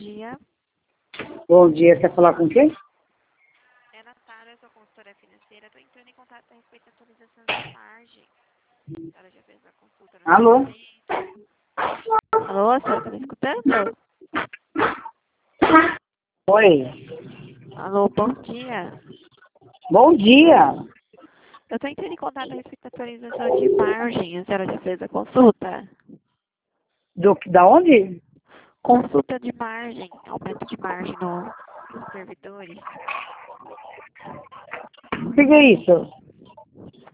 dia. Bom dia, quer falar com quem? É Natália, eu sou consultora financeira. Estou entrando em contato a respeito da atualização de margem. A senhora já fez a consulta no Alô? site? Alô, a senhora está me escutando? Oi. Alô, bom dia. Bom dia. Eu estou entrando em contato a respeito da atualização de margem. A senhora já fez a consulta? Da onde? Consulta de margem, aumento de margem nos servidores. O que é isso?